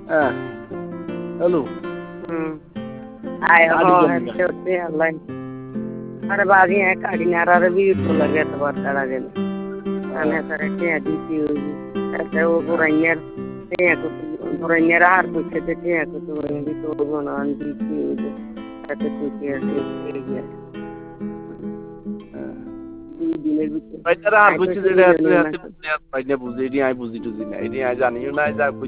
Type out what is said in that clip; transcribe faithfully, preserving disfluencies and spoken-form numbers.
হ্যাঁ হ্যালো হুম आए हो होते ऑनलाइन अरे बागी है काड़ी नारा रे भी तो लगे तो बात करा गए आने सारे के दी हुई ऐसे वो पुरानियर ते को पुरानियर हार कुछ ते ते को तो भी तो बना दी थी ऐसे कुछ ऐसे है বাইতারা আর বুঝছি যেটা আছে আছে বাইনে বুঝি এটি আমি বুঝি টুজি না এটি আমি জানিও না যা